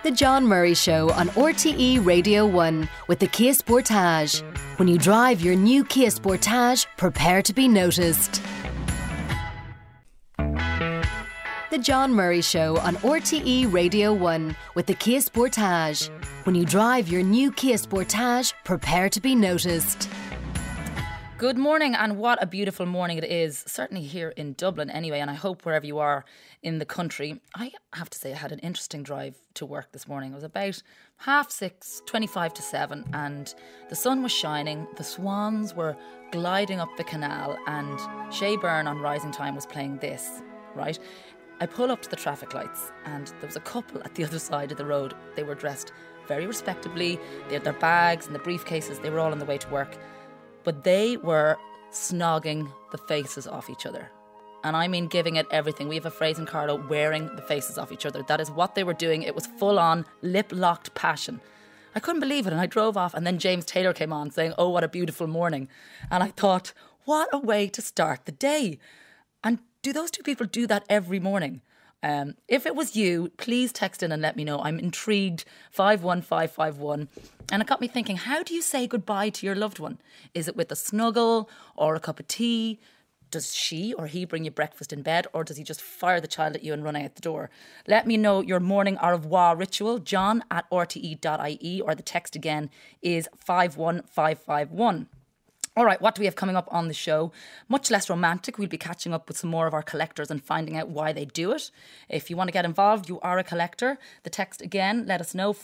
The John Murray Show on RTE Radio 1 with the Kia Sportage. When you drive your new Kia Sportage, prepare to be noticed. The John Murray Show on RTE Radio 1 with the Kia Sportage. When you drive your new Kia Sportage, prepare to be noticed. Good morning, and what a beautiful morning it is, certainly here in Dublin anyway, and I hope wherever you are in the country. I have to say I had an interesting drive to work this morning. It was about 6:30, 25 to 7, and the sun was shining, the swans were gliding up the canal, and Shay Byrne on Rising Time was playing this, right? I pull up to the traffic lights, and there was a couple at the other side of the road. They were dressed very respectably, they had their bags and the briefcases, they were all on the way to work. But they were snogging the faces off each other. And I mean giving it everything. We have a phrase in Carlo, wearing the faces off each other. That is what they were doing. It was full-on, lip-locked passion. I couldn't believe it, and I drove off, and then James Taylor came on saying, "Oh, what a beautiful morning." And I thought, what a way to start the day. And do those two people do that every morning? If it was you, please text in and let me know. I'm intrigued. 51551. And it got me thinking, how do you say goodbye to your loved one? Is it with a snuggle or a cup of tea? Does she or he bring you breakfast in bed, or does he just fire the child at you and run out the door? Let me know your morning au revoir ritual, john@rte.ie, or the text again is 51551. All right, what do we have coming up on the show? Much less romantic. We'll be catching up with some more of our collectors and finding out why they do it. If you want to get involved, you are a collector. The text again, let us know,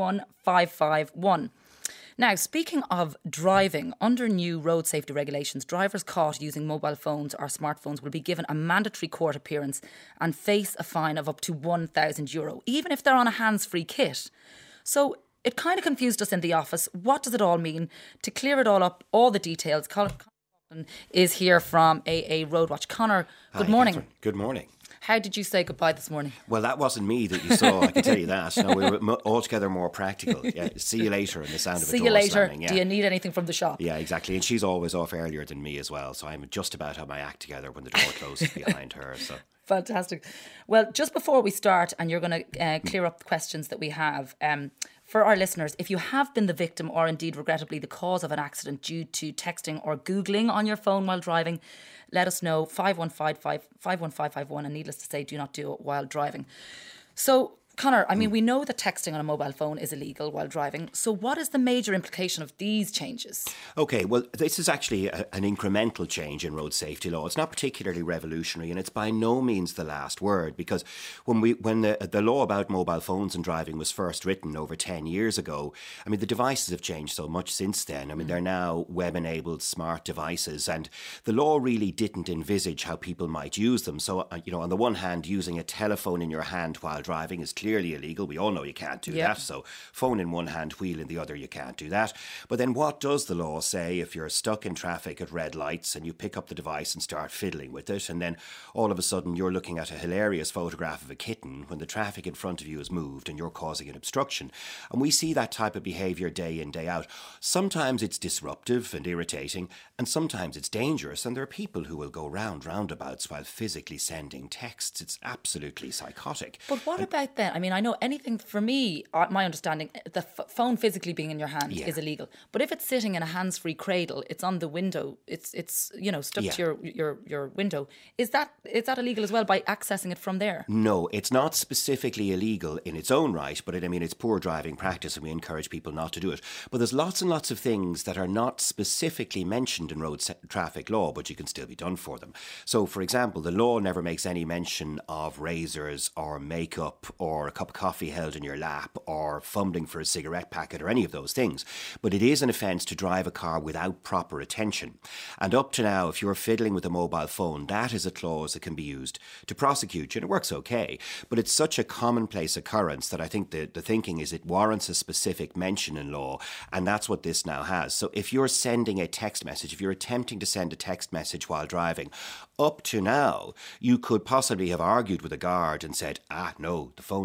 51551. Now, speaking of driving, under new road safety regulations, drivers caught using mobile phones or smartphones will be given a mandatory court appearance and face a fine of up to €1,000, even if they're on a hands-free kit. So it kind of confused us in the office. What does it all mean? To clear it all up, all the details, Conor is here from AA Roadwatch. Conor, good morning. Catherine. Good morning. How did you say goodbye this morning? Well, that wasn't me that you saw, I can tell you that. No, we were altogether more practical. Yeah, see you later, and the sound of a door See you later. slamming. Yeah. Do you need anything from the shop? Yeah, exactly. And she's always off earlier than me as well, so I'm just about had my act together when the door closes behind her. So Fantastic. Well, just before we start, and you're going to clear up the questions that we have, for our listeners, if you have been the victim or indeed regrettably the cause of an accident due to texting or Googling on your phone while driving, let us know, 51551, and needless to say, do not do it while driving. So, Conor, I mean, we know that texting on a mobile phone is illegal while driving. So what is the major implication of these changes? OK, well, this is actually an incremental change in road safety law. It's not particularly revolutionary, and it's by no means the last word, because when the law about mobile phones and driving was first written over 10 years ago, I mean, the devices have changed so much since then. I mean, they're now web-enabled smart devices, and the law really didn't envisage how people might use them. So, on the one hand, using a telephone in your hand while driving is clearly illegal. We all know you can't do that. So phone in one hand, wheel in the other, you can't do that. But then what does the law say if you're stuck in traffic at red lights and you pick up the device and start fiddling with it, and then all of a sudden you're looking at a hilarious photograph of a kitten when the traffic in front of you has moved and you're causing an obstruction? And we see that type of behaviour day in, day out. Sometimes it's disruptive and irritating, and sometimes it's dangerous, and there are people who will go round roundabouts while physically sending texts. It's absolutely psychotic. But what about then? I mean, I know anything, for me, my understanding, the phone physically being in your hand is illegal. But if it's sitting in a hands-free cradle, it's on the window, it's stuck to your window. Is that illegal as well by accessing it from there? No, it's not specifically illegal in its own right, but it's poor driving practice, and we encourage people not to do it. But there's lots and lots of things that are not specifically mentioned in road traffic law, but you can still be done for them. So, for example, the law never makes any mention of razors or makeup or a cup of coffee held in your lap or fumbling for a cigarette packet or any of those things. But it is an offence to drive a car without proper attention. And up to now, if you're fiddling with a mobile phone, that is a clause that can be used to prosecute you, and it works okay. But it's such a commonplace occurrence that I think the thinking is it warrants a specific mention in law, and that's what this now has. So if you're sending a text message, if you're attempting to send a text message while driving, up to now, you could possibly have argued with a guard and said, no, the phone's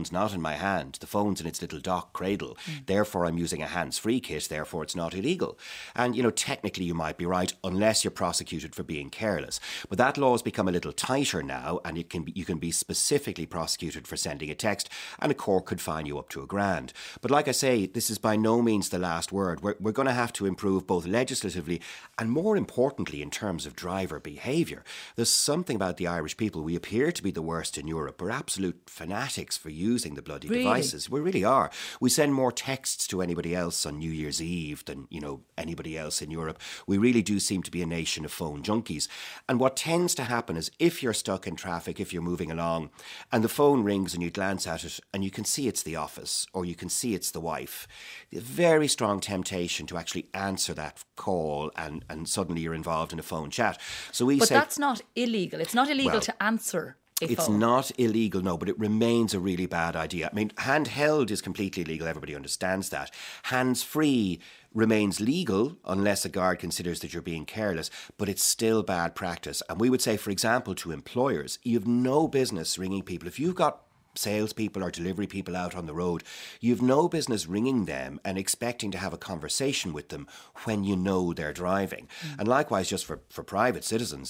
phone's not in my hand. The phone's in its little dock cradle. Therefore, I'm using a hands-free kit. Therefore, it's not illegal. And, technically you might be right unless you're prosecuted for being careless. But that law has become a little tighter now, and you can be specifically prosecuted for sending a text, and a court could fine you up to £1,000. But like I say, this is by no means the last word. We're going to have to improve both legislatively and, more importantly, in terms of driver behaviour. There's something about the Irish people. We appear to be the worst in Europe. We're absolute fanatics for using the bloody devices. We really are. We send more texts to anybody else on New Year's Eve than, anybody else in Europe. We really do seem to be a nation of phone junkies. And what tends to happen is if you're stuck in traffic, if you're moving along, and the phone rings and you glance at it and you can see it's the office or you can see it's the wife, a very strong temptation to actually answer that call, and suddenly you're involved in a phone chat. So But that's not illegal. It's not illegal to answer. It's not illegal, no, but it remains a really bad idea. I mean, handheld is completely illegal. Everybody understands that. Hands-free remains legal unless a guard considers that you're being careless, but it's still bad practice. And we would say, for example, to employers, you have no business ringing people. If you've got salespeople or delivery people out on the road, you've no business ringing them and expecting to have a conversation with them when you know they're driving. And likewise, just for private citizens,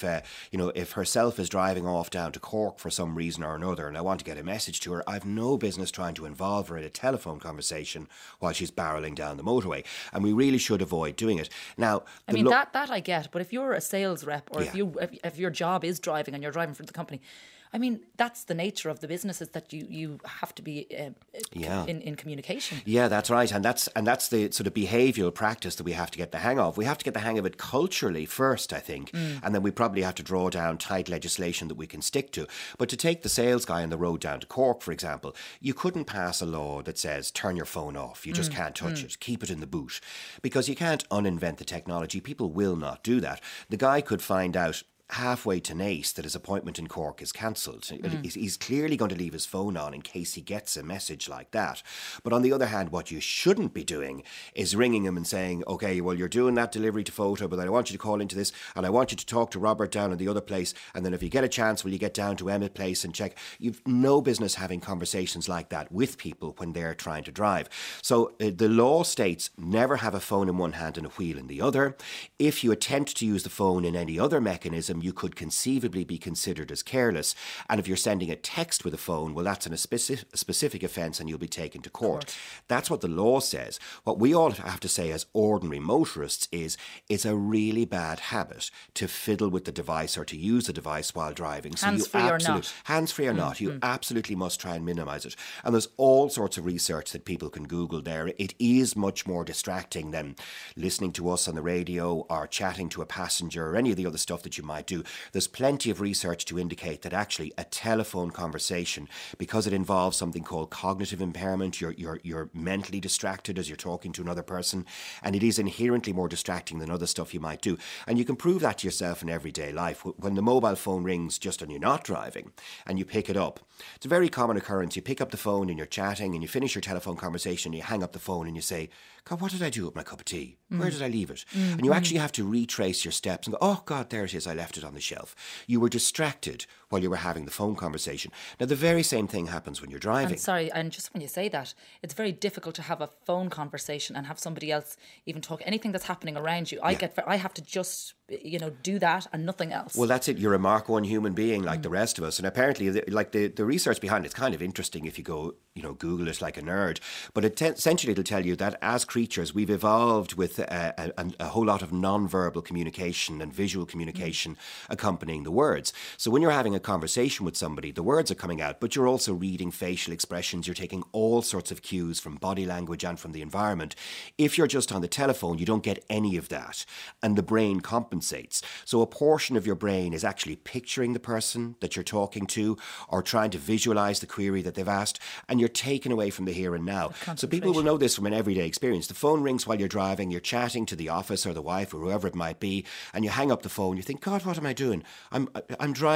if herself is driving off down to Cork for some reason or another and I want to get a message to her, I've no business trying to involve her in a telephone conversation while she's barrelling down the motorway. And we really should avoid doing it. Now, that I get, but if you're a sales rep or if your job is driving and you're driving for the company, I mean, that's the nature of the business, is that you have to be in communication. Yeah, that's right. And that's the sort of behavioural practice that we have to get the hang of. We have to get the hang of it culturally first, I think. And then we probably have to draw down tight legislation that we can stick to. But to take the sales guy on the road down to Cork, for example, you couldn't pass a law that says turn your phone off. You just can't touch it. Keep it in the boot. Because you can't uninvent the technology. People will not do that. The guy could find out halfway to Naas that his appointment in Cork is cancelled. He's clearly going to leave his phone on in case he gets a message like that. But on the other hand, what you shouldn't be doing is ringing him and saying, okay, well, you're doing that delivery to Photo, but I want you to call into this and I want you to talk to Robert down in the other place, and then if you get a chance, will you get down to Emmett Place and check? You've no business having conversations like that with people when they're trying to drive. So the law states never have a phone in one hand and a wheel in the other. If you attempt to use the phone in any other mechanism, you could conceivably be considered as careless. And if you're sending a text with a phone, well, that's a specific offence and you'll be taken to court. That's what the law says. What we all have to say as ordinary motorists is it's a really bad habit to fiddle with the device or to use the device while driving. So hands-free or not. Hands-free or not, you absolutely must try and minimise it. And there's all sorts of research that people can Google there. It is much more distracting than listening to us on the radio or chatting to a passenger or any of the other stuff that you might do. There's plenty of research to indicate that actually a telephone conversation, because it involves something called cognitive impairment, you're mentally distracted as you're talking to another person, and it is inherently more distracting than other stuff you might do. And you can prove that to yourself in everyday life. When the mobile phone rings just and you're not driving and you pick it up, it's a very common occurrence. You pick up the phone and you're chatting and you finish your telephone conversation and you hang up the phone and you say, God, what did I do with my cup of tea? Where did I leave it? And you actually have to retrace your steps and go, oh God, there it is, I left it on the shelf. You were distracted while you were having the phone conversation. Now, the very same thing happens when you're driving. I'm sorry, and just when you say that, it's very difficult to have a phone conversation and have somebody else even talk anything that's happening around you. I have to just, do that and nothing else. Well, that's it. You're a Mark I human being like the rest of us. And apparently, the research behind it's kind of interesting if you go, Google it like a nerd. But essentially, it'll tell you that as creatures, we've evolved with a whole lot of non-verbal communication and visual communication accompanying the words. So when you're having a conversation with somebody, the words are coming out, but you're also reading facial expressions. You're taking all sorts of cues from body language and from the environment. If you're just on the telephone, you don't get any of that. And the brain compensates. So a portion of your brain is actually picturing the person that you're talking to or trying to visualize the query that they've asked, and you're taken away from the here and now. So people will know this from an everyday experience. The phone rings while you're driving, you're chatting to the office or the wife or whoever it might be, and you hang up the phone, you think, God, what am I doing? I'm driving my normal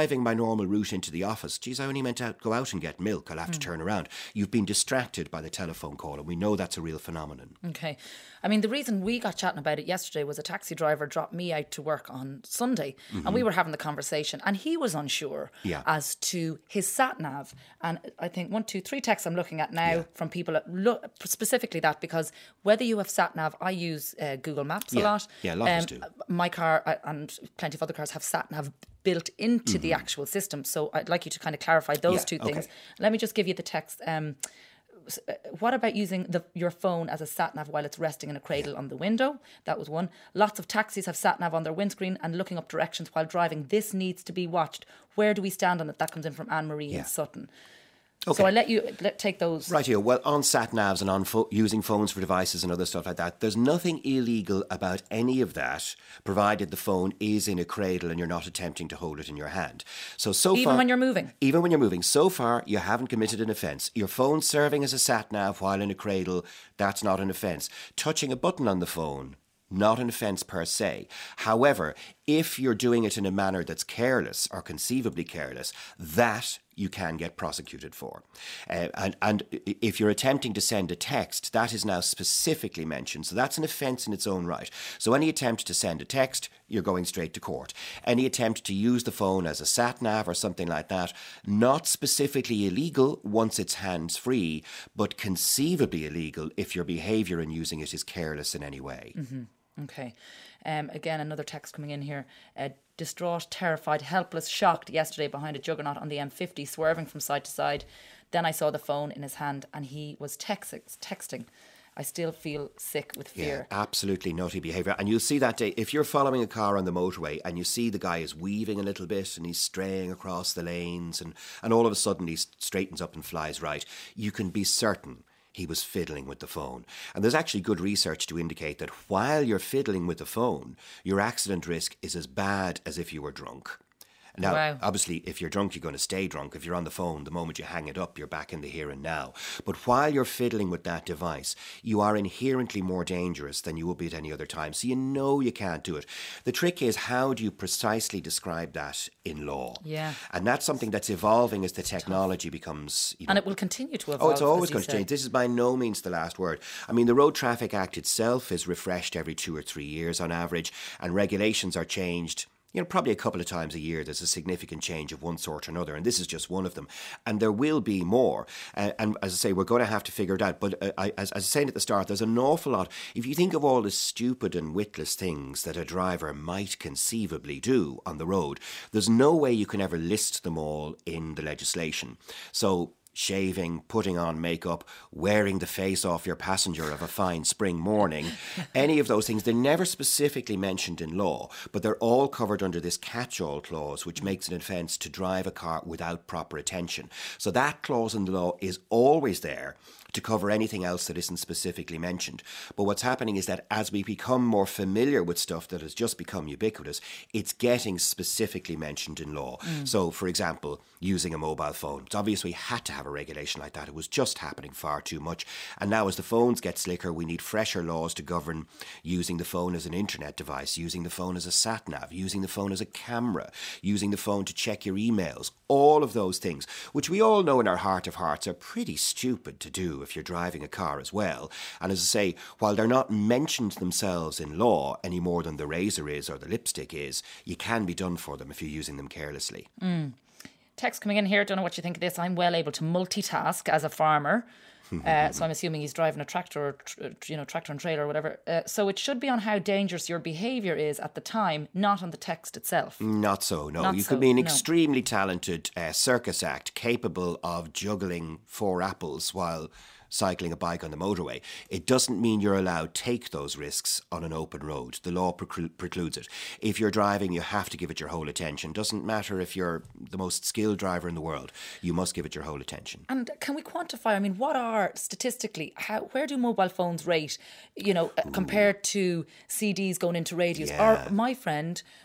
normal route into the office. Geez, I only meant to go out and get milk. I'll have to turn around. You've been distracted by the telephone call, and we know that's a real phenomenon. Okay. I mean, the reason we got chatting about it yesterday was a taxi driver dropped me out to work on Sunday, and we were having the conversation, and he was unsure as to his sat-nav. And I think 1, 2, 3 texts I'm looking at now from people that look specifically that, because whether you have sat-nav, I use Google Maps a lot. Yeah, a lot of us do. My car and plenty of other cars have sat-nav built into the actual system. So I'd like you to kind of clarify those two things. Let me just give you the text. What about using your phone as a sat-nav while it's resting in a cradle on the window? That was one. Lots of taxis have sat-nav on their windscreen and looking up directions while driving. This needs to be watched. Where do we stand on it? That comes in from Anne-Marie in Sutton. Okay. So I let you take those. Right here. Well, on sat-navs and on using phones for devices and other stuff like that, there's nothing illegal about any of that, provided the phone is in a cradle and you're not attempting to hold it in your hand. So far, even when you're moving? Even when you're moving. So far, you haven't committed an offence. Your phone serving as a sat-nav while in a cradle, that's not an offence. Touching a button on the phone, not an offence per se. However, if you're doing it in a manner that's careless or conceivably careless, that you can get prosecuted for. And if you're attempting to send a text, that is now specifically mentioned. So that's an offence in its own right. So any attempt to send a text, you're going straight to court. Any attempt to use the phone as a sat-nav or something like that, not specifically illegal once it's hands-free, but conceivably illegal if your behaviour in using it is careless in any way. Mm-hmm. Okay. Again, another text coming in here. Distraught, terrified, helpless, shocked yesterday behind a juggernaut on the M50, swerving from side to side. Then I saw the phone in his hand and he was texting. I still feel sick with fear. Yeah, absolutely nutty behaviour. And you'll see that day, if you're following a car on the motorway and you see the guy is weaving a little bit and he's straying across the lanes and all of a sudden he straightens up and flies right, you can be certain he was fiddling with the phone. And there's actually good research to indicate that while you're fiddling with the phone, your accident risk is as bad as if you were drunk. Now, obviously, if you're drunk, you're going to stay drunk. If you're on the phone, the moment you hang it up, you're back in the here and now. But while you're fiddling with that device, you are inherently more dangerous than you will be at any other time. So you know you can't do it. The trick is, how do you precisely describe that in law? Yeah. And that's something that's evolving as the technology becomes... And it will continue to evolve. Oh, it's always going to change. This is by no means the last word. I mean, the Road Traffic Act itself is refreshed every 2 or 3 years on average, and regulations are changed probably a couple of times a year. There's a significant change of one sort or another, and this is just one of them. And there will be more. And as I say, we're going to have to figure it out. But as I was saying at the start, there's an awful lot. If you think of all the stupid and witless things that a driver might conceivably do on the road, there's no way you can ever list them all in the legislation. So shaving, putting on makeup, wearing the face off your passenger of a fine spring morning, any of those things, they're never specifically mentioned in law, but they're all covered under this catch-all clause, which makes it an offence to drive a car without proper attention. So that clause in the law is always there to cover anything else that isn't specifically mentioned. But what's happening is that as we become more familiar with stuff that has just become ubiquitous, it's getting specifically mentioned in law. So, for example, using a mobile phone. It's obvious we had to have a regulation like that. It was just happening far too much. And now as the phones get slicker, we need fresher laws to govern using the phone as an internet device, using the phone as a sat-nav, using the phone as a camera, using the phone to check your emails. All of those things, which we all know in our heart of hearts are pretty stupid to do if you're driving a car as well. And as I say, while they're not mentioned themselves in law any more than the razor is or the lipstick is, you can be done for them if you're using them carelessly. Text coming in here, don't know what you think of this. I'm well able to multitask as a farmer. So I'm assuming he's driving a tractor or tractor and trailer or whatever. So it should be on how dangerous your behaviour is at the time, not on the text itself. Not so, no. You could be an extremely talented circus act capable of juggling 4 apples while cycling a bike on the motorway. It doesn't mean you're allowed to take those risks on an open road. The law precludes it. If you're driving, you have to give it your whole attention. Doesn't matter if you're the most skilled driver in the world. You must give it your whole attention. And can we quantify, I mean, what are statistically, where do mobile phones rate, compared to CDs going into radios? Yeah. Or my friend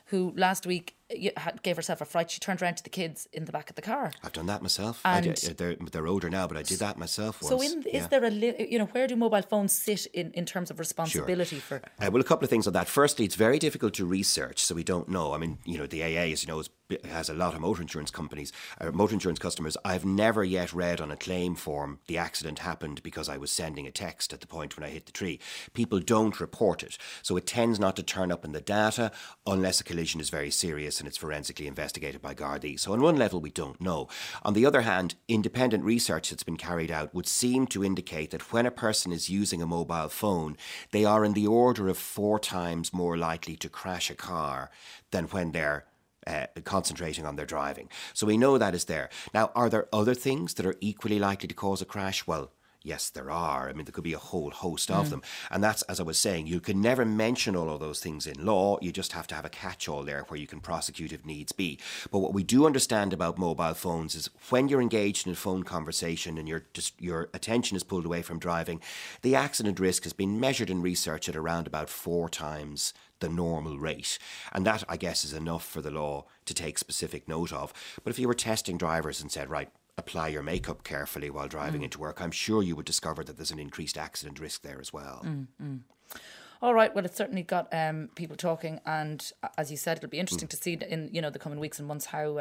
who last week gave herself a fright. She turned around to the kids in the back of the car. I've done that myself. And they're older now, but I did that myself once. So is there where do mobile phones sit in terms of responsibility for? Well, a couple of things on that. Firstly, it's very difficult to research, so we don't know. I mean, the AA, as you know, has a lot of motor insurance customers. I've never yet read on a claim form the accident happened because I was sending a text at the point when I hit the tree. People don't report it, so it tends not to turn up in the data unless a collision is very serious and it's forensically investigated by Gardaí. So on one level, we don't know. On the other hand, independent research that's been carried out would seem to indicate that when a person is using a mobile phone, they are in the order of 4 times more likely to crash a car than when they're concentrating on their driving. So we know that is there. Now, are there other things that are equally likely to cause a crash? Well, yes, there are. I mean, there could be a whole host of them. And that's, as I was saying, you can never mention all of those things in law. You just have to have a catch-all there where you can prosecute if needs be. But what we do understand about mobile phones is when you're engaged in a phone conversation and your attention is pulled away from driving, the accident risk has been measured in research at around about 4 times the normal rate. And that, I guess, is enough for the law to take specific note of. But if you were testing drivers and said, right, apply your makeup carefully while driving into work, I'm sure you would discover that there's an increased accident risk there as well. All right, well, it's certainly got people talking, and as you said, it'll be interesting to see in the coming weeks and months how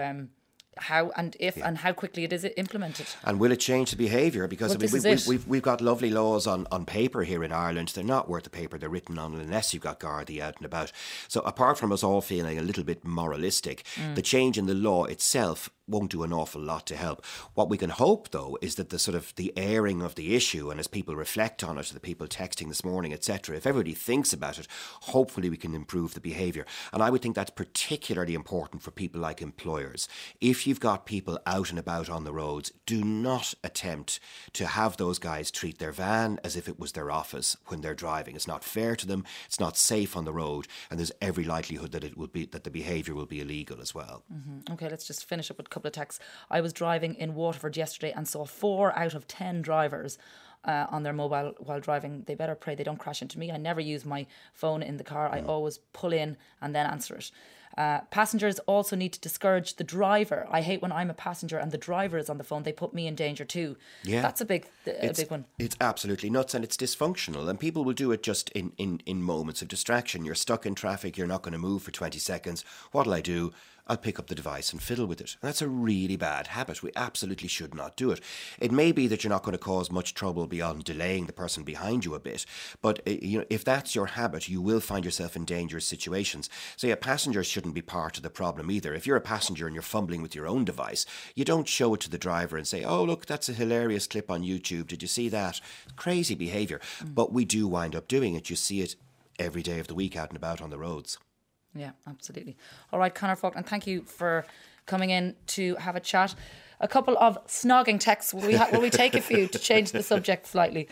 and how quickly it is implemented. And will it change the behaviour? Because we've got lovely laws on paper here in Ireland. They're not worth the paper they're written on unless you've got Gardaí out and about. So apart from us all feeling a little bit moralistic, the change in the law itself won't do an awful lot to help. What we can hope, though, is that the airing of the issue, and as people reflect on it, the people texting this morning, etc., if everybody thinks about it, hopefully we can improve the behaviour. And I would think that's particularly important for people like employers. If you've got people out and about on the roads, do not attempt to have those guys treat their van as if it was their office when they're driving. It's not fair to them, it's not safe on the road, and there's every likelihood that the behaviour will be illegal as well. Okay, let's just finish up with couple of texts. I was driving in Waterford yesterday and saw 4 out of 10 drivers on their mobile while driving. They better pray they don't crash into me. I never use my phone in the car. I always pull in and then answer it. Passengers also need to discourage the driver. I hate when I'm a passenger and the driver is on the phone. They put me in danger too. Yeah, that's a big one. It's absolutely nuts, and it's dysfunctional, and people will do it just in moments of distraction. You're stuck in traffic, you're not going to move for 20 seconds. What'll I do? I'll pick up the device and fiddle with it. And that's a really bad habit. We absolutely should not do it. It may be that you're not going to cause much trouble beyond delaying the person behind you a bit, but if that's your habit, you will find yourself in dangerous situations. So passengers shouldn't be part of the problem either. If you're a passenger and you're fumbling with your own device, you don't show it to the driver and say, oh, look, that's a hilarious clip on YouTube. Did you see that? Crazy behaviour. But we do wind up doing it. You see it every day of the week out and about on the roads. Yeah, absolutely. All right, Conor Faulkner, thank you for coming in to have a chat. A couple of snogging texts. Will we take a few to change the subject slightly?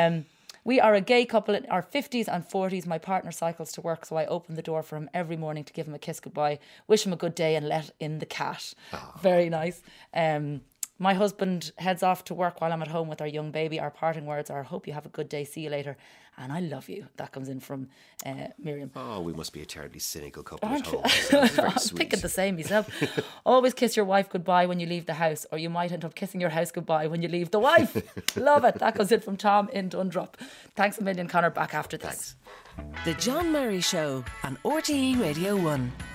We are a gay couple in our 50s and 40s. My partner cycles to work, so I open the door for him every morning to give him a kiss goodbye, wish him a good day and let in the cat. Oh. Very nice. My husband heads off to work while I'm at home with our young baby. Our parting words are, hope you have a good day, see you later, and I love you. That comes in from Miriam. Oh, we must be a terribly cynical couple at home. I'm thinking the same myself. Always kiss your wife goodbye when you leave the house, or you might end up kissing your house goodbye when you leave the wife. Love it. That goes in from Tom in Dundrop. Thanks a million, Conor. Back after this. Thanks. The John Murray Show on RTE Radio 1.